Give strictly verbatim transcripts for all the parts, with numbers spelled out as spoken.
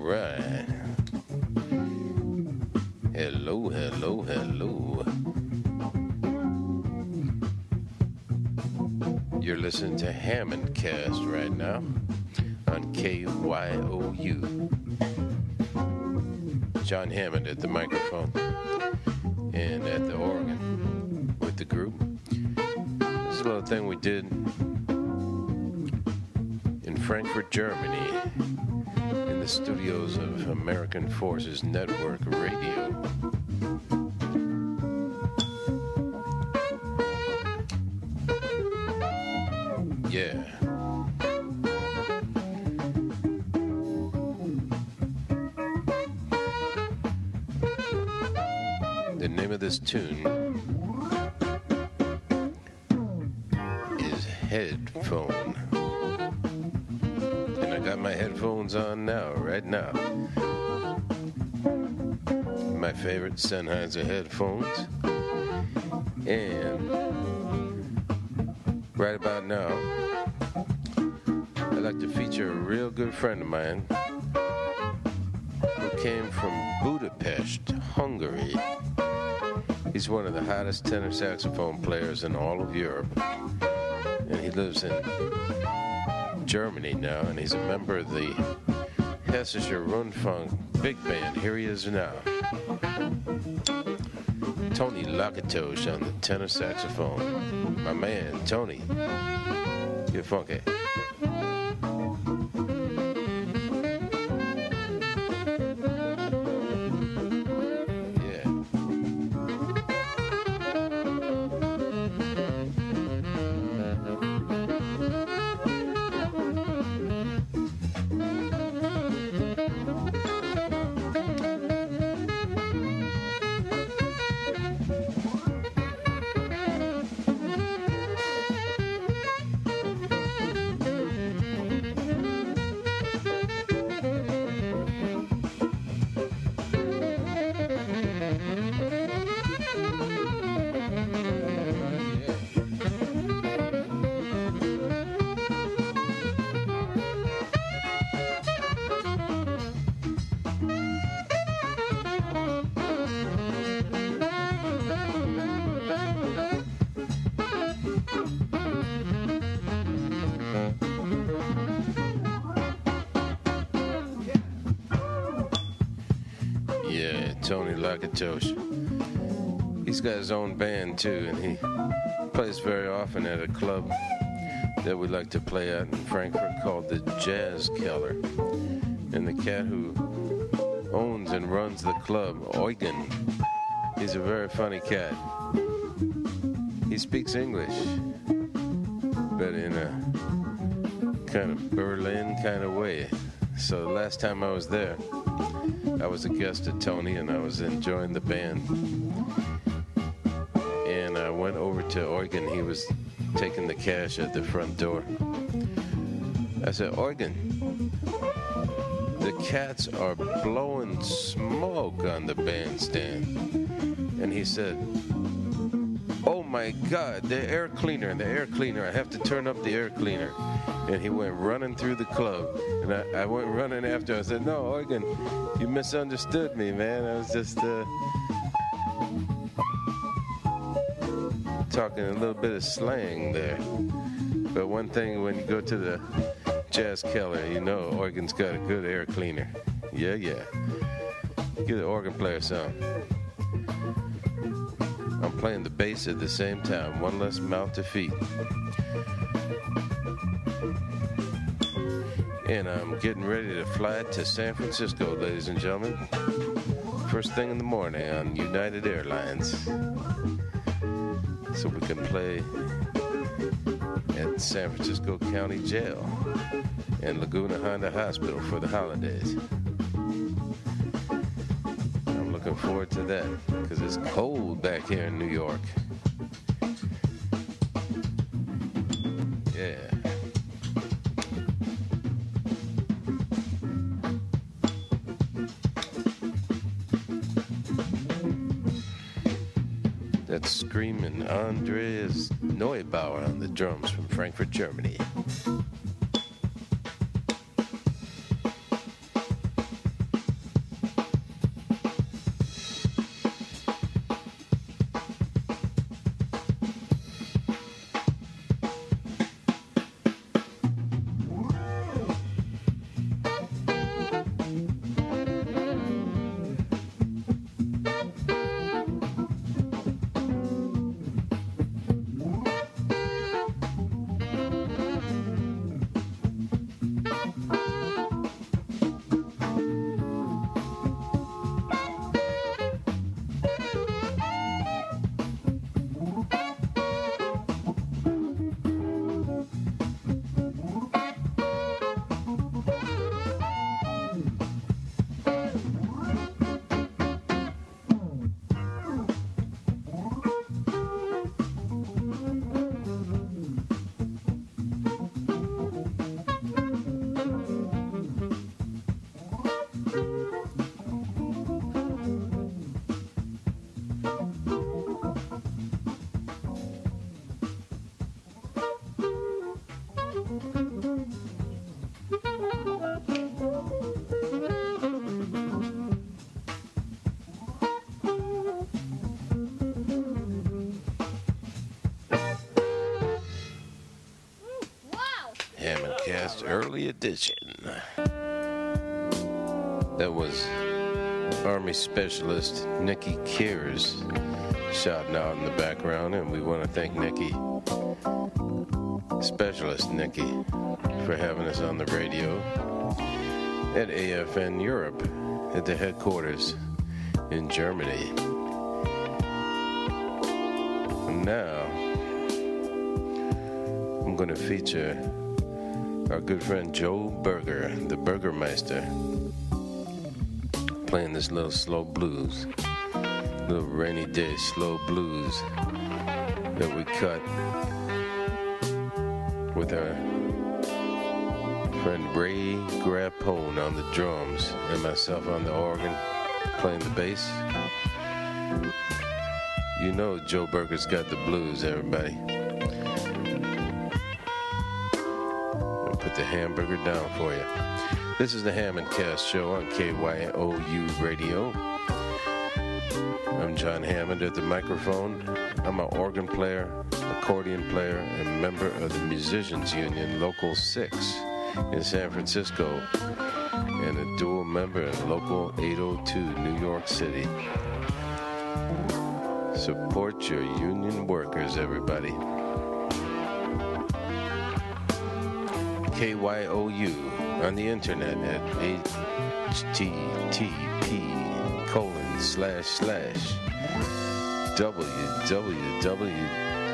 right. Hello, hello, hello. You're listening to Hammond Cast right now on K Y O U. John Hammond at the microphone and at the organ with the group. This is a little thing we did in Frankfurt, Germany, in the studios of American Forces Network Radio. Yeah. The name of this tune is Headphone. And I got my headphones on now, right now. My favorite Sennheiser headphones. And right about now, I'd like to feature a real good friend of mine who came from Budapest, Hungary. He's one of the hottest tenor saxophone players in all of Europe. And he lives in Germany now, and he's a member of the Hessischer Rundfunk Big Band. Here he is now. Tony Lakatosh on the tenor saxophone. My man, Tony. Get funky. Tony Lakatosh. He's got his own band too, and he plays very often at a club that we like to play at in Frankfurt called the Jazz Keller. And the cat who owns and runs the club, Eugen, he's a very funny cat. He speaks English, but in a kind of Berlin kind of way. So the last time I was there, I was a guest at Tony, and I was enjoying the band. And I went over to Eugen. He was taking the cash at the front door. I said, Eugen, the cats are blowing smoke on the bandstand. And he said, oh my God, the air cleaner, the air cleaner. I have to turn up the air cleaner. And he went running through the club. And I, I went running after him. I said, no, Eugen, you misunderstood me, man. I was just uh, talking a little bit of slang there. But one thing, when you go to the Jazz Keller, you know Eugen's got a good air cleaner. Yeah, yeah. Get the organ player some. I'm playing the bass at the same time. One less mouth to feed. And I'm getting ready to fly to San Francisco, ladies and gentlemen. First thing in the morning on United Airlines. So we can play at San Francisco County Jail and Laguna Honda Hospital for the holidays. I'm looking forward to that because it's cold back here in New York. Yeah. That's screaming Andreas Neubauer on the drums from Frankfurt, Germany. Broadcast Early Edition. That was Army Specialist Nikki Kears shouting out in the background, and we want to thank Nikki, Specialist Nikki, for having us on the radio at A F N Europe at the headquarters in Germany. And now I'm going to feature our good friend Joe Berger, the Burgermeister, playing this little slow blues, little rainy day slow blues that we cut with our friend Ray Grappone on the drums and myself on the organ playing the bass. You know Joe Berger's got the blues, everybody. I'll put the hamburger down for you. This is the Hammond Cast Show on K Y O U Radio. I'm John Hammond at the microphone. I'm an organ player, accordion player, and member of the Musicians Union Local six in San Francisco, and a dual member of Local eight oh two, New York City. Support your union workers, everybody. K Y O U on the internet at H T T P colon slash slash www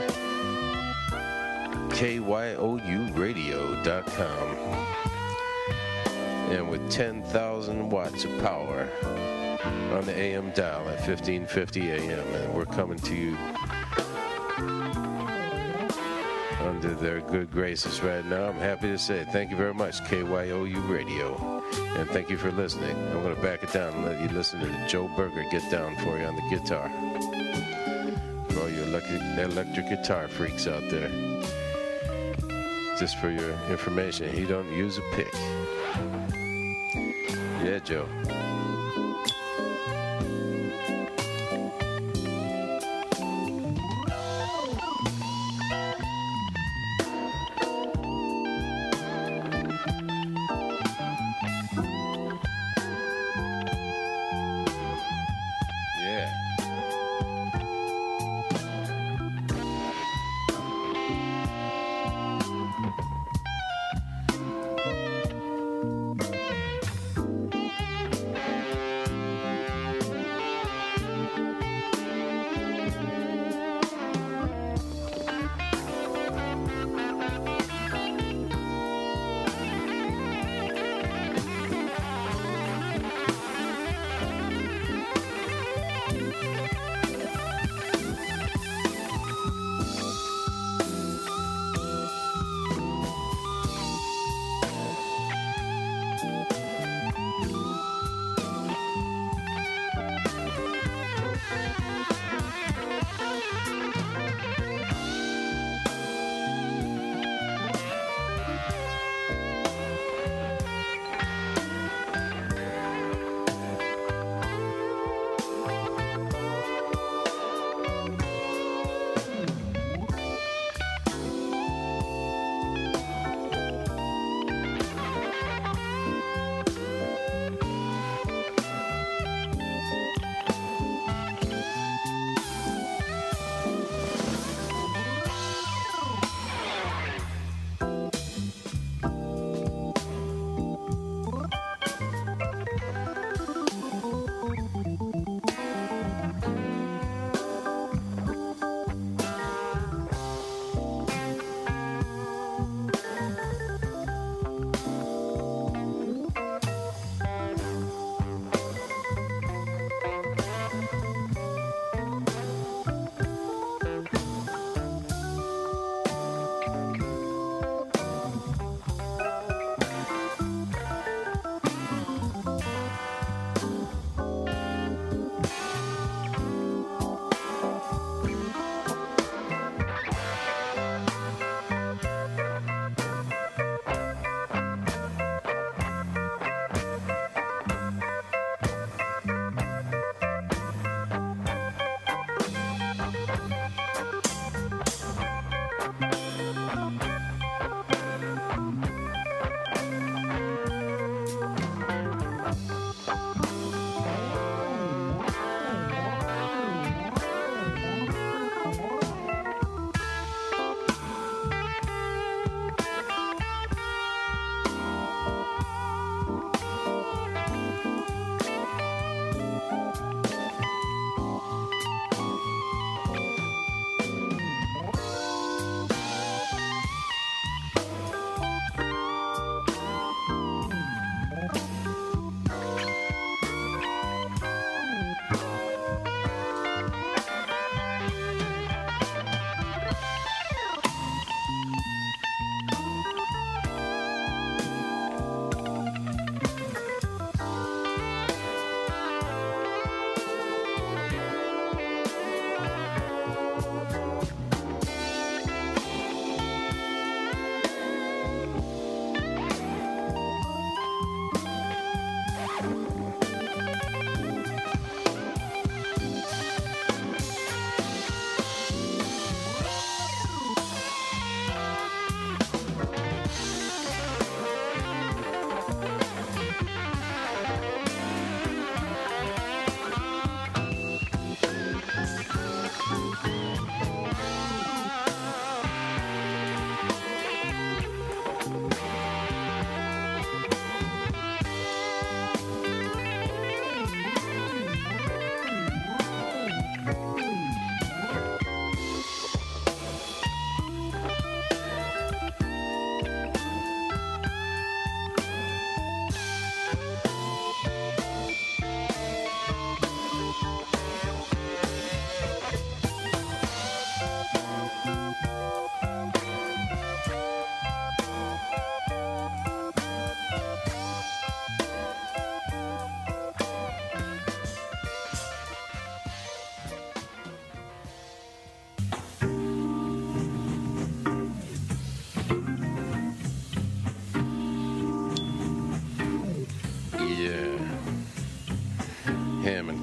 K Y O U radio dot com, and with ten thousand watts of power on the A M dial at fifteen fifty A M, and we're coming to you under their good graces right now. I'm happy to say thank you very much, K Y O U Radio, and thank you for listening. I'm going to back it down and let you listen to Joe Berger get down for you on the guitar. For all you electric, electric guitar freaks out there. Just for your information, he don't use a pick. Yeah, Joe.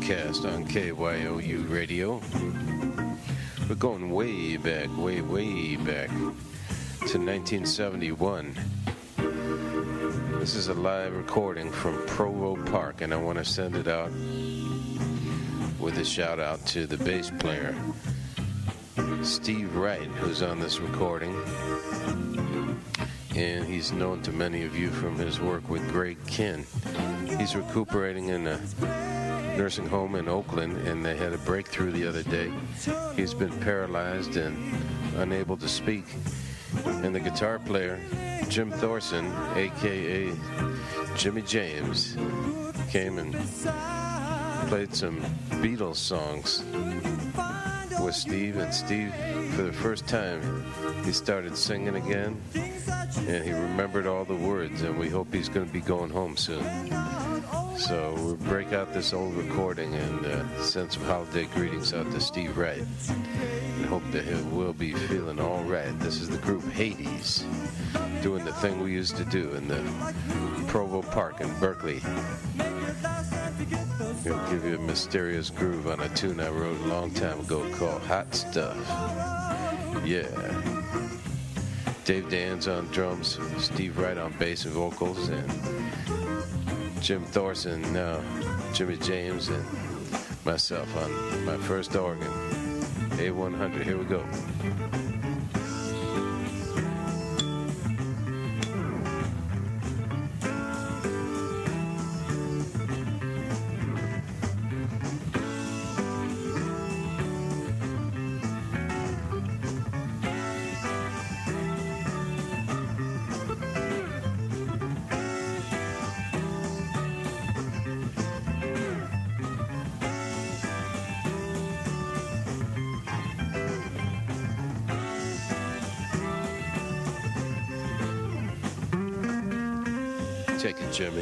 Cast on K Y O U Radio. We're going way back, way, way back to nineteen seventy-one. This is a live recording from Provo Park, and I want to send it out with a shout out to the bass player, Steve Wright, who's on this recording. And he's known to many of you from his work with Greg Kihn. He's recuperating in a nursing home in Oakland, and they had a breakthrough the other day. He's been paralyzed and unable to speak. And the guitar player, Jim Thorson, a k a. Jimmy James, came and played some Beatles songs with Steve. And Steve, for the first time, he started singing again, and he remembered all the words, and we hope he's going to be going home soon. So we'll break out this old recording and uh, send some holiday greetings out to Steve Wright, and hope that he will be feeling all right. This is the group Hades, doing the thing we used to do in the Provo Park in Berkeley. He'll give you a mysterious groove on a tune I wrote a long time ago called Hot Stuff. Yeah. Dave Dan's on drums, Steve Wright on bass and vocals, and Jim Thorson, uh, Jimmy James, and myself on my first organ, A one hundred. Here we go. Take it, Jimmy.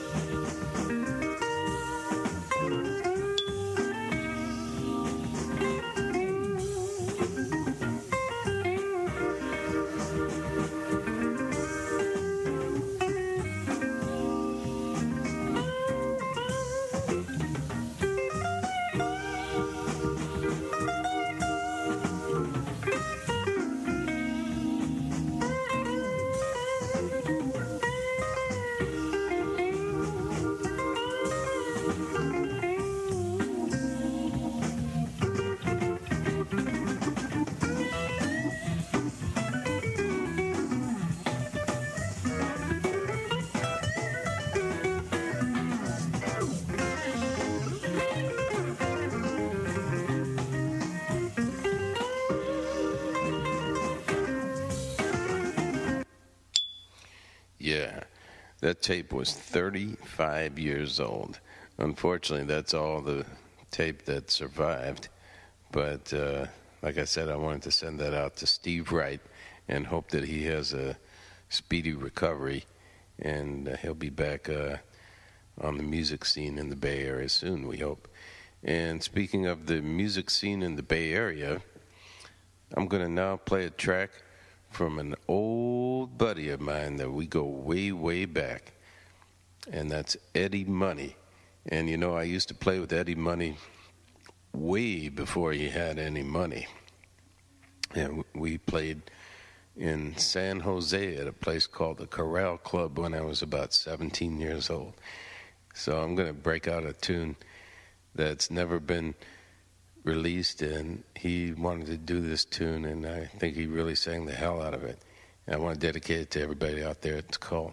Yeah, that tape was thirty-five years old. Unfortunately, that's all the tape that survived. But uh, like I said, I wanted to send that out to Steve Wright and hope that he has a speedy recovery, and uh, he'll be back uh, on the music scene in the Bay Area soon, we hope. And speaking of the music scene in the Bay Area, I'm going to now play a track from an old buddy of mine that we go way, way back, and that's Eddie Money. And you know, I used to play with Eddie Money way before he had any money. And we played in San Jose at a place called the Corral Club when I was about seventeen years old. So I'm going to break out a tune that's never been released, and he wanted to do this tune, and I think he really sang the hell out of it. And I want to dedicate it to everybody out there. It's called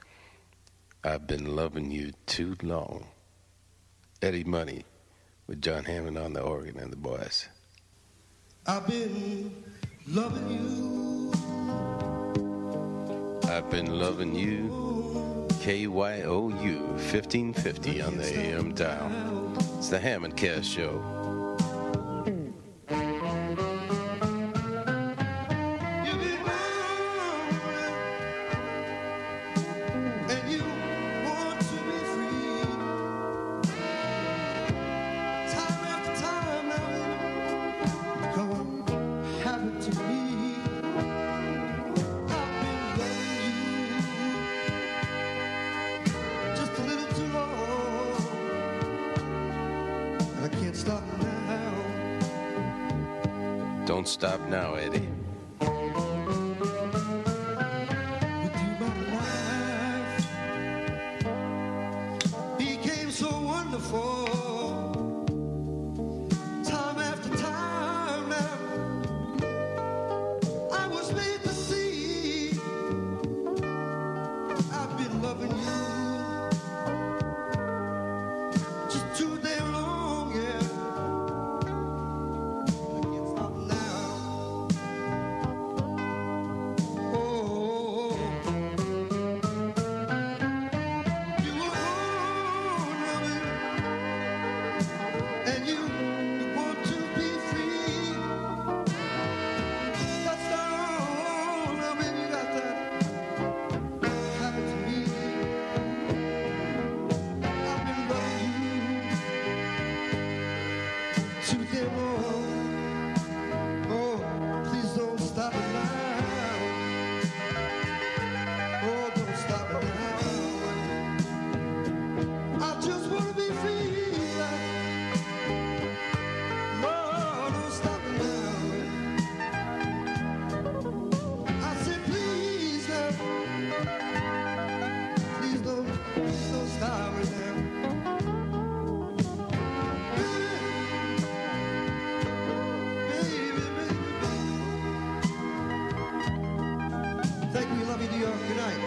I've Been Loving You Too Long. Eddie Money with John Hammond on the organ and the boys. I've been loving you. I've been loving you. K Y O U fifteen fifty on the A M dial. It's the Hammond Cast Show. Just a little too long. Don't Stop Now, Eddie. With you, my life became so wonderful. Time after time now, I was made to see I've been loving you just too damn long, yeah. I can't stop now. Oh, you were born of it, and you, you want to be free. That's all of it, you got that habit to me. I've been loving you too damn long. Oh, please don't stop it now. Oh, don't stop it now. I just wanna be free. No, don't stop it now. I said please now. Please don't, please don't stop it now. Baby, baby, baby. Thank you, love you, dear. Good night.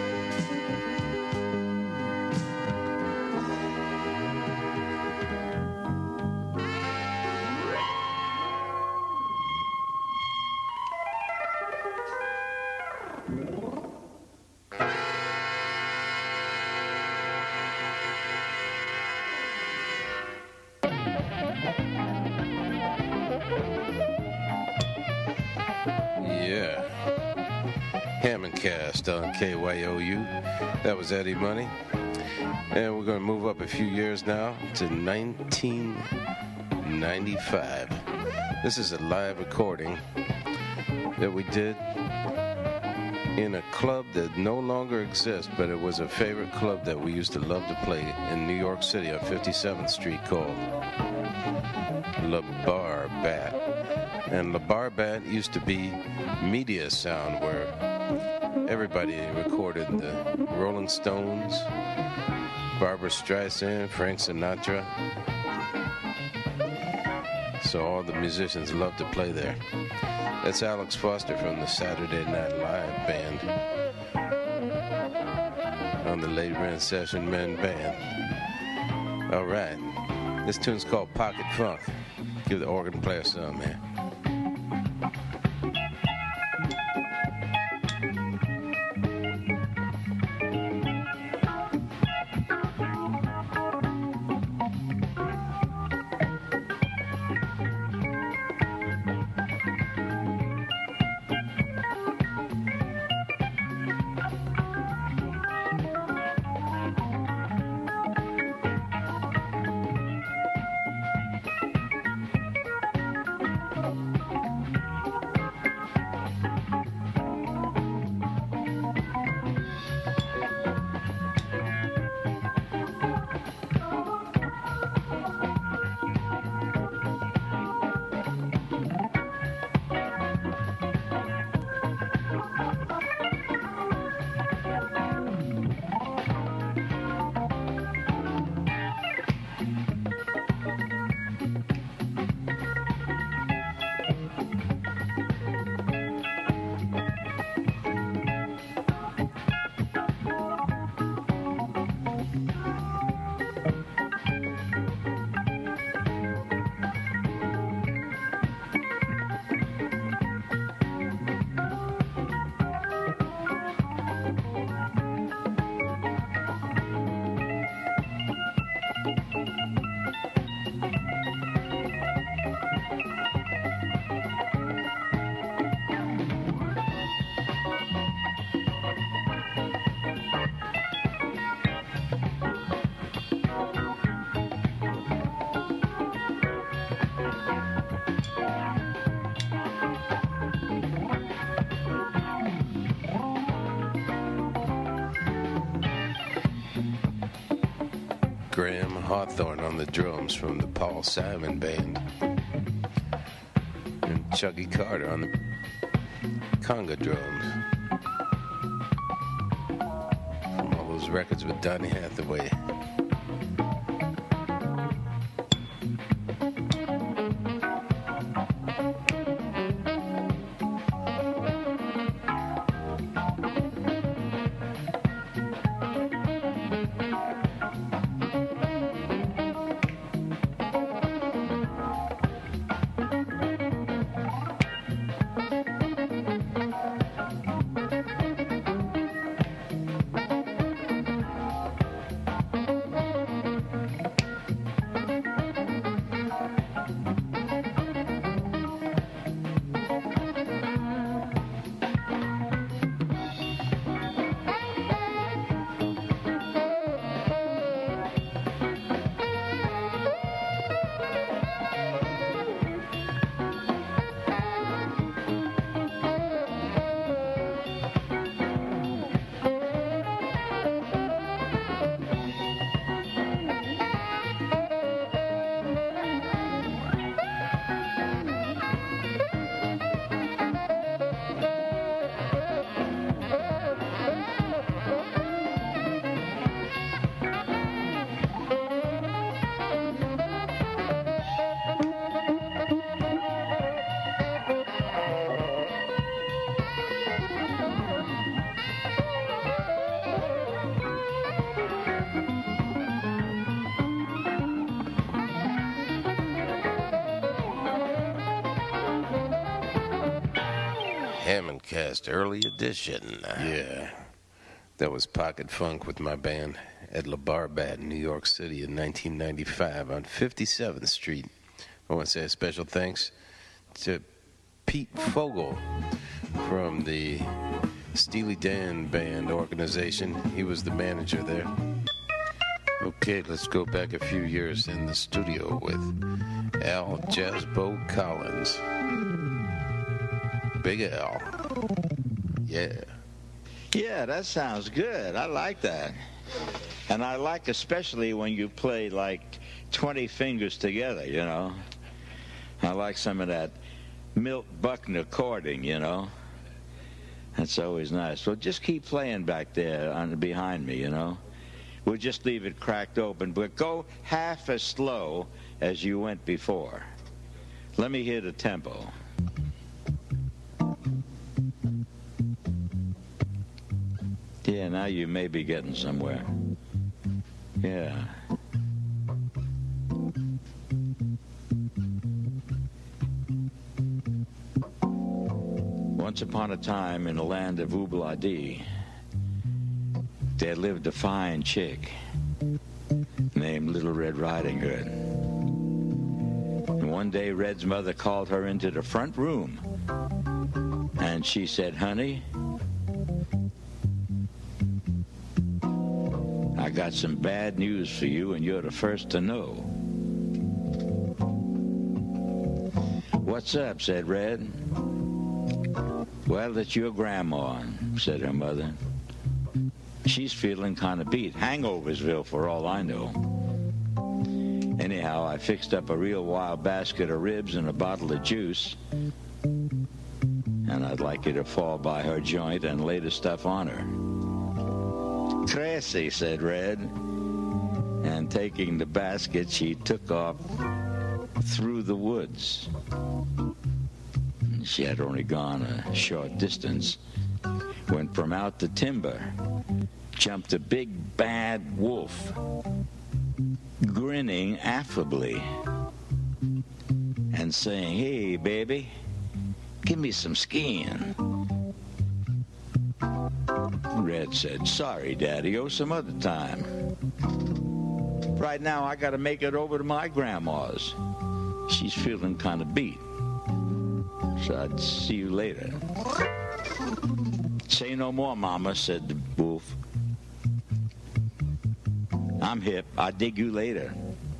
Yeah. Hammond Cast on K Y O U. That was Eddie Money. And we're going to move up a few years now to nineteen ninety-five. This is a live recording that we did in a club that no longer exists, but it was a favorite club that we used to love to play in New York City on fifty-seventh Street called La Bar Bat. And La Bar Bat used to be Media Sound, where everybody recorded the Rolling Stones, Barbra Streisand, Frank Sinatra. So all the musicians loved to play there. That's Alex Foster from the Saturday Night Live band on the Late Rent Session Men Band. All right. This tune's called Pocket Funk. Give the organ player some, man. Graham Hawthorne on the drums from the Paul Simon Band. And Chucky Carter on the conga drums. From all those records with Donny Hathaway. Hammond Cast Early Edition. Yeah. That was Pocket Funk with my band at La Barbat in New York City in nineteen ninety-five on fifty-seventh Street. I want to say a special thanks to Pete Fogel from the Steely Dan Band organization. He was the manager there. Okay, let's go back a few years in the studio with Al Jazzbo Collins. Big Al. Yeah. Yeah, that sounds good. I like that. And I like especially when you play like twenty fingers together, you know. I like some of that Milt Buckner chording, you know. That's always nice. Well, just keep playing back there on behind me, you know. We'll just leave it cracked open, but go half as slow as you went before. Let me hear the tempo. Yeah, now you may be getting somewhere. Yeah. Once upon a time in the land of Oobladi, there lived a fine chick named Little Red Riding Hood. And one day Red's mother called her into the front room, and she said, "Honey, I got some bad news for you, and you're the first to know." "What's up?" said Red. "Well, it's your grandma," said her mother. "She's feeling kind of beat. Hangoversville, for all I know. Anyhow, I fixed up a real wild basket of ribs and a bottle of juice, and I'd like you to fall by her joint and lay the stuff on her." "Tracy," said Red, and taking the basket, she took off through the woods. She had only gone a short distance when from out the timber jumped a big bad wolf, grinning affably and saying, "Hey, baby, give me some skin." Red said, "Sorry, Daddy, oh, some other time. Right now, I got to make it over to my grandma's. She's feeling kind of beat. So I'd see you later." "Say no more, Mama," said the wolf. "I'm hip. I'll dig you later."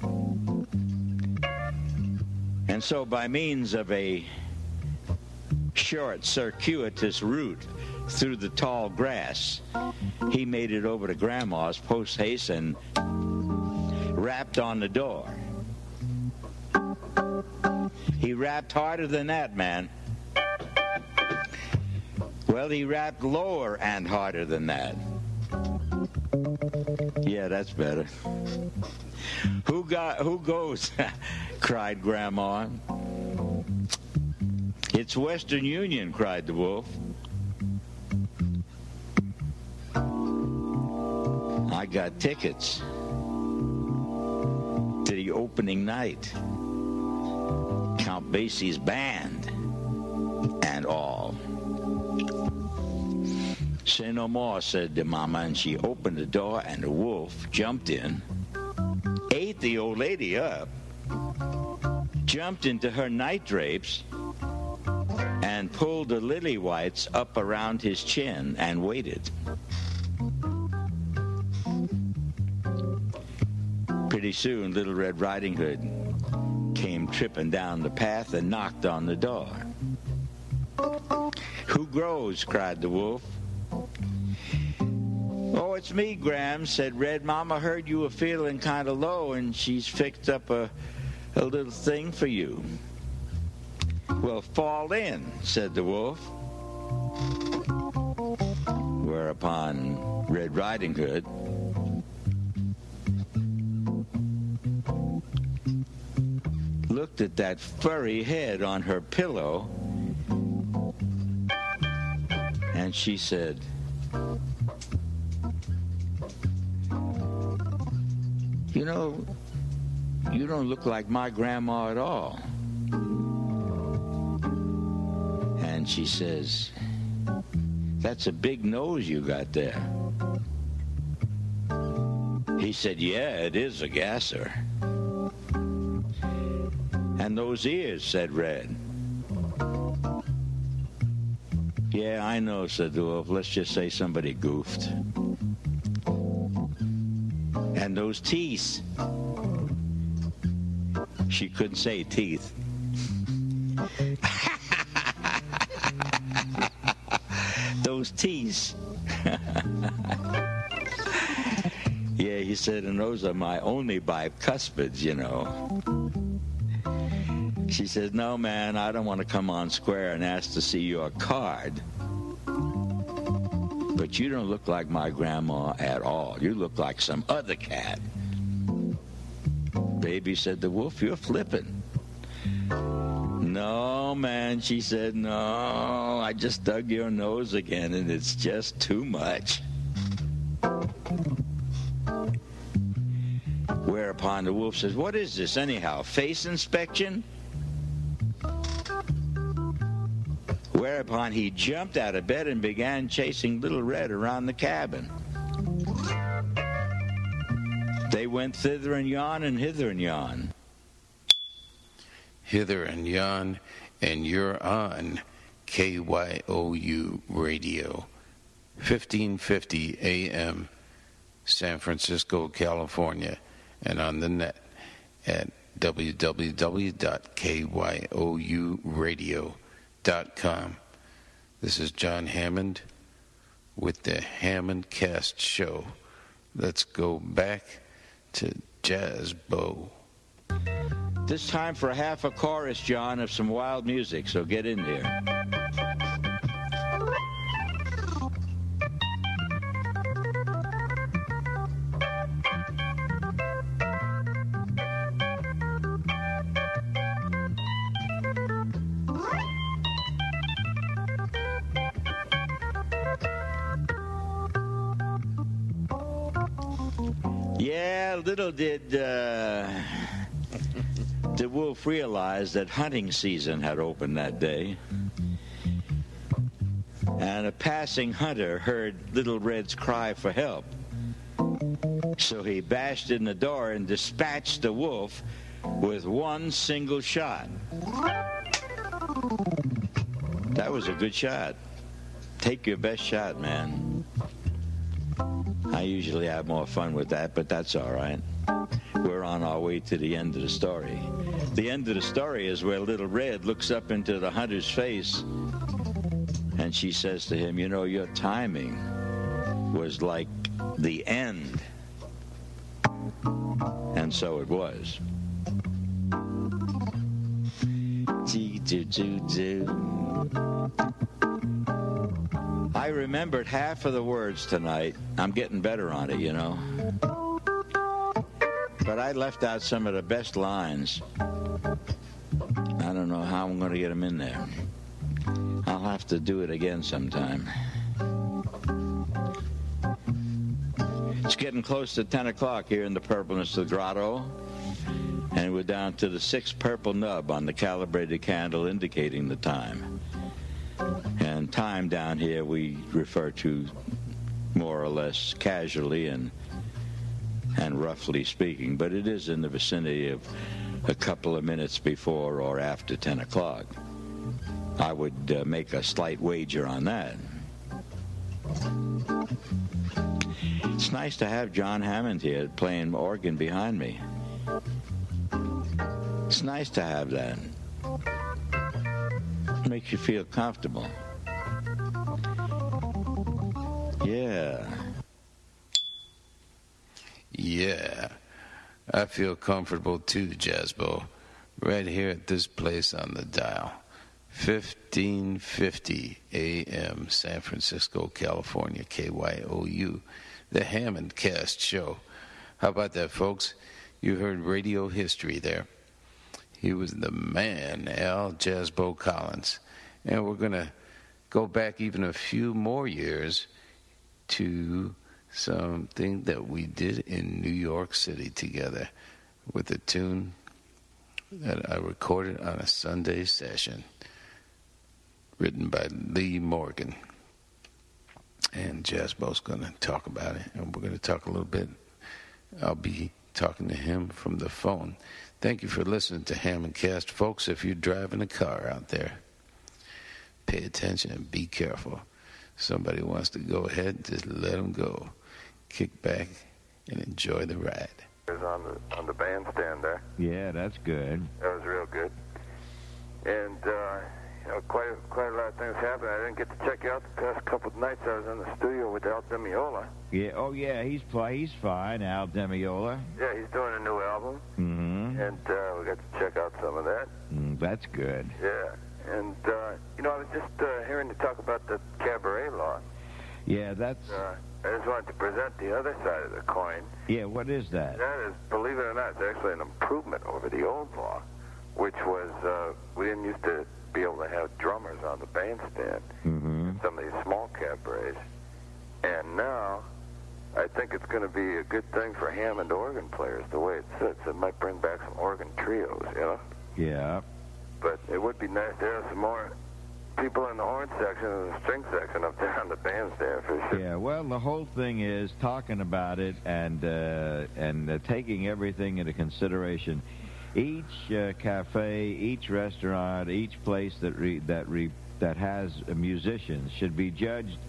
And so by means of a short, circuitous route through the tall grass, he made it over to Grandma's post haste and rapped on the door. He rapped harder than that, man. Well, he rapped lower and harder than that. Yeah, that's better. Who got? Who goes? Cried Grandma. It's Western Union, cried the wolf. I got tickets to the opening night. Count Basie's band and all. Say no more, said the mama, and she opened the door, and the wolf jumped in, ate the old lady up, jumped into her night drapes, and pulled the lily whites up around his chin and waited. Pretty soon, Little Red Riding Hood came tripping down the path and knocked on the door. Who grows? Cried the wolf. Oh, it's me, Gram, said Red. Mama heard you were feeling kind of low, and she's fixed up a, a little thing for you. Well, fall in, said the wolf. Whereupon Red Riding Hood looked at that furry head on her pillow, and she said, you know, you don't look like my grandma at all. And she says, that's a big nose you got there. He said, yeah, it is a gasser. And those ears, said Red. Yeah, I know, said the wolf. Let's just say somebody goofed. And those teeth. She couldn't say teeth. Those teeth. Yeah, he said, and those are my only bicuspids, you know. She says, no, man, I don't want to come on square and ask to see your card. But you don't look like my grandma at all. You look like some other cat. Baby, said the wolf, you're flipping. No, man, she said, no, I just dug your nose again, and it's just too much. Whereupon the wolf says, what is this anyhow, face inspection? Whereupon he jumped out of bed and began chasing Little Red around the cabin. They went thither and yon and hither and yon. Hither and yon, and you're on K Y O U Radio, fifteen fifty A M, San Francisco, California, and on the net at w w w dot k y o u radio dot com. This is John Hammond with the Hammond Cast Show. Let's go back to Jazz Bow. This time for half a chorus, John, of some wild music, so get in there. Yeah, little did uh, the wolf realize that hunting season had opened that day. And a passing hunter heard Little Red's cry for help. So he bashed in the door and dispatched the wolf with one single shot. That was a good shot. Take your best shot, man. I usually have more fun with that, but that's all right. We're on our way to the end of the story. The end of the story is where Little Red looks up into the hunter's face, and she says to him, you know, your timing was like the end. And so it was. chee choo choo choo. I remembered half of the words tonight. I'm getting better on it, you know. But I left out some of the best lines. I don't know how I'm going to get them in there. I'll have to do it again sometime. It's getting close to ten o'clock here in the Purpleness of the Grotto. And we're down to the sixth purple nub on the calibrated candle indicating the time. And time down here we refer to more or less casually and and roughly speaking, but it is in the vicinity of a couple of minutes before or after ten o'clock. I would uh, make a slight wager on that. It's nice to have John Hammond here playing organ behind me. It's nice to have that. It makes you feel comfortable. Yeah. Yeah, I feel comfortable too, Jazzbo. Right here at this place on the dial. fifteen fifty A M, San Francisco, California, K Y O U. The Hammond Cast Show. How about that, folks? You heard radio history there. He was the man, Al Jazzbo Collins. And we're going to go back even a few more years to something that we did in New York City together with a tune that I recorded on a Sunday session written by Lee Morgan. And Jazzbo's going to talk about it, and we're going to talk a little bit. I'll be talking to him from the phone. Thank you for listening to Hammond Cast. Folks, if you're driving a car out there, pay attention and be careful. Somebody wants to go ahead, just let them go. Kick back and enjoy the ride. On the on the bandstand there. Yeah, that's good. That was real good. And uh, you know, quite a, quite a lot of things happened. I didn't get to check you out the past couple of nights. I was in the studio with Al Demiola. Yeah. Oh, yeah. He's he's fine, Al Demiola. Yeah, he's doing a new album. Mm-hmm. And uh, we got to check out some of that. Mm, that's good. Yeah. And uh, you know, I was just uh, hearing you talk about the cabaret law. Yeah, that's. Uh, I just wanted to present the other side of the coin. Yeah, what is that? That is, believe it or not, it's actually an improvement over the old law, which was uh, we didn't used to be able to have drummers on the bandstand Mm-hmm. in some of these small cabarets. And now, I think it's going to be a good thing for Hammond organ players, the way it sits. It might bring back some organ trios, you know? Yeah. But it would be nice to have some more people in the horn section and the string section up there on the bandstand for sure. Yeah, well, the whole thing is talking about it and uh, and uh, taking everything into consideration. Each uh, cafe, each restaurant, each place that re, that re, that has musicians should be judged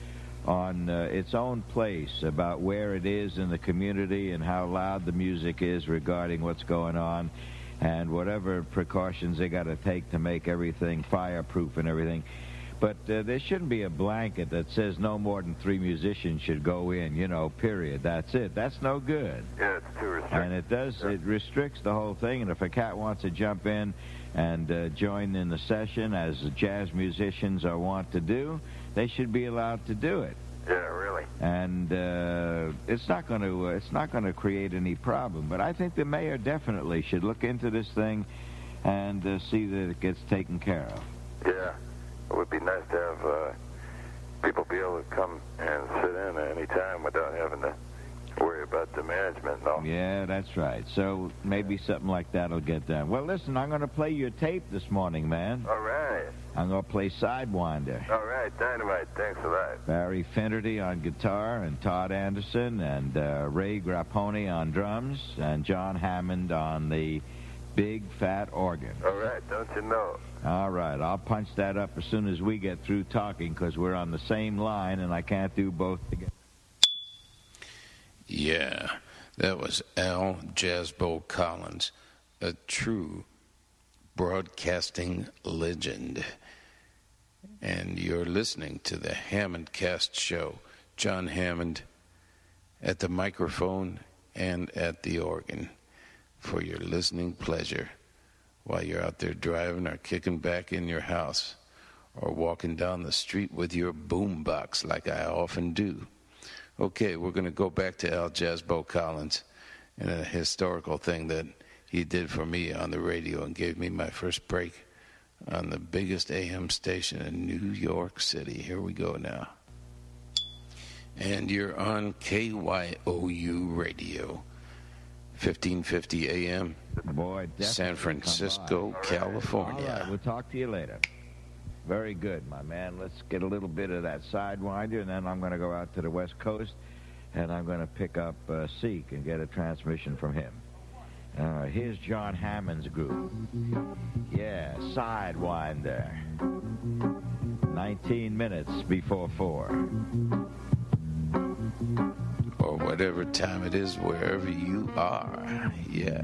on uh, its own place, about where it is in the community and how loud the music is regarding what's going on, and whatever precautions they got to take to make everything fireproof and everything. But uh, there shouldn't be a blanket that says no more than three musicians should go in, you know, period. That's it. That's no good. Yeah, it's too restrictive. And it does, it restricts the whole thing. And if a cat wants to jump in and uh, join in the session, as jazz musicians are wont to do, they should be allowed to do it. Yeah, really. And uh, it's not going to uh, it's not going to create any problem. But I think the mayor definitely should look into this thing and uh, see that it gets taken care of. Yeah, it would be nice to have uh, people be able to come and sit in at any time without having to worry about the management and all. Yeah, that's right. So maybe something like that will get done. Well, listen, I'm going to play your tape this morning, man. All right. I'm going to play Sidewinder. All right, Dynamite. Thanks a lot. Barry Finnerty on guitar, and Todd Anderson, and uh, Ray Grapponi on drums, and John Hammond on the big fat organ. All right, don't you know? All right, I'll punch that up as soon as we get through talking, because we're on the same line, and I can't do both together. Yeah, that was Al Jazzbo Collins, a true broadcasting legend. And you're listening to the Hammond Cast Show. John Hammond at the microphone and at the organ for your listening pleasure. while you're out there driving or kicking back in your house or walking down the street with your boombox like I often do. Okay, we're going to go back to Al Jasbo Collins and a historical thing that he did for me on the radio and gave me my first break on the biggest A M station in New York City. Here we go now. And you're on K Y O U Radio, fifteen fifty A M, Boy, San Francisco, California. All right, we'll talk to you later. Very good, my man. Let's get a little bit of that Sidewinder, and then I'm going to go out to the West Coast, and I'm going to pick up uh, Seek and get a transmission from him. All right, here's John Hammond's group. Yeah, Sidewinder. nineteen minutes before four. Or whatever time it is, wherever you are. Yeah.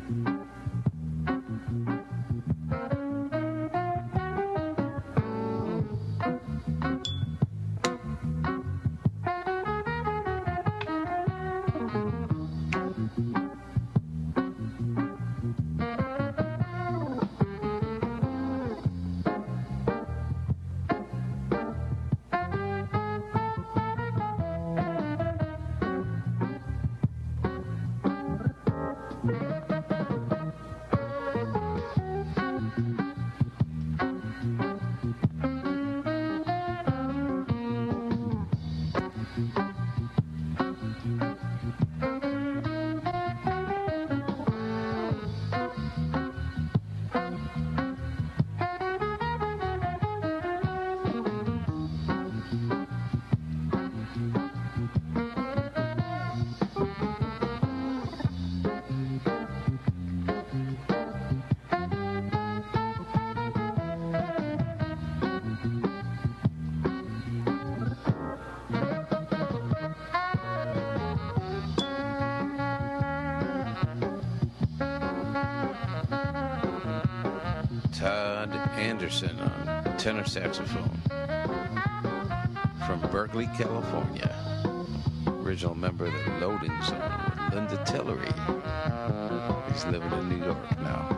Todd Anderson on tenor saxophone from Berkeley, California. Original member of the Loading Zone with Linda Tillery. He's living in New York now.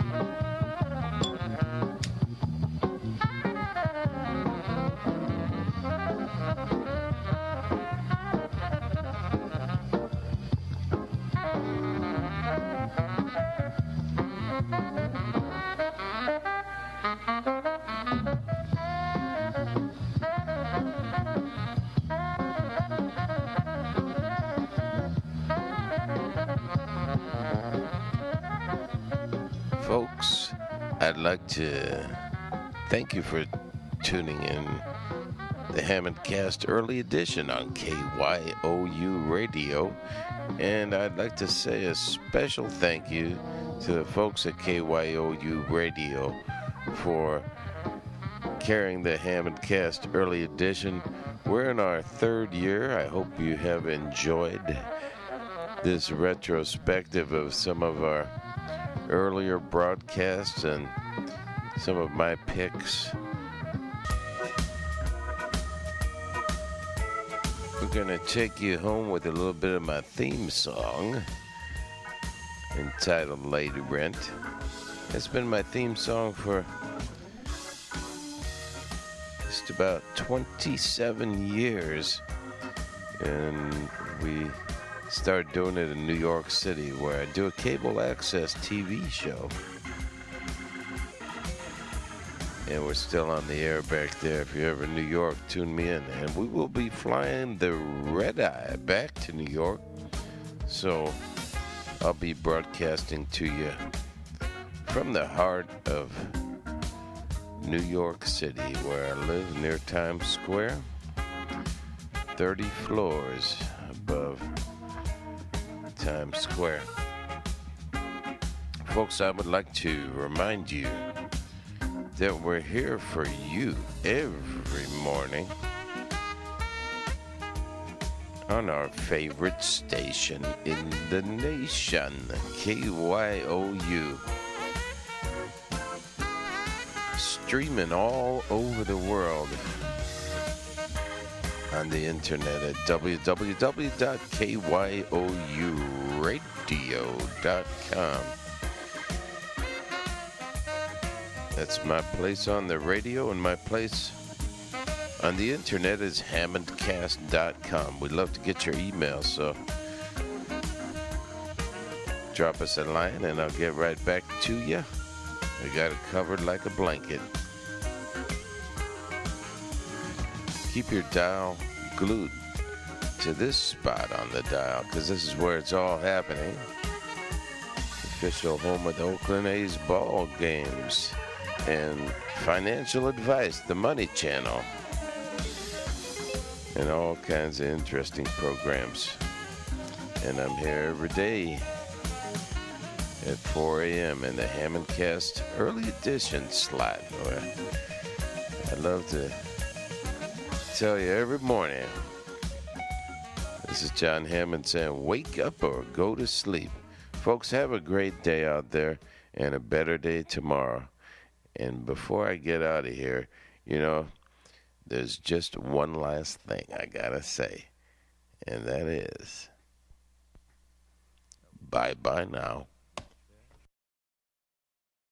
Folks, I'd like to thank you for tuning in the Hammond Cast Early Edition on K Y O U Radio. And I'd like to say a special thank you to the folks at K Y O U Radio for carrying the Hammond Cast Early Edition. We're in our third year. I hope you have enjoyed this retrospective of some of our earlier broadcasts and some of my picks. We're going to take you home with a little bit of my theme song entitled Lady Rent. It's been my theme song for just about twenty-seven years, and we started doing it in New York City, where I do a cable access T V show. And we're still on the air back there. If you're ever in New York, tune me in. And we will be flying the Red Eye back to New York. So I'll be broadcasting to you from the heart of New York City, where I live near Times Square, thirty floors above Times Square. Folks, I would like to remind you that we're here for you every morning on our favorite station in the nation, K Y O U. Streaming all over the world on the internet at w w w dot k y o u radio dot com. That's my place on the radio, and my place on the internet is hammond cast dot com. We'd love to get your email, so drop us a line, and I'll get right back to you. We got it covered like a blanket. Keep your dial glued to this spot on the dial, because this is where it's all happening. Official home of the Oakland A's ball games and financial advice, the Money Channel, and all kinds of interesting programs. And I'm here every day at four a.m. in the Hammond Cast Early Edition slot. I'd love to tell you every morning. This is John Hammond saying, wake up or go to sleep. Folks, have a great day out there and a better day tomorrow. And before I get out of here, you know, there's just one last thing I gotta say, and that is bye-bye now.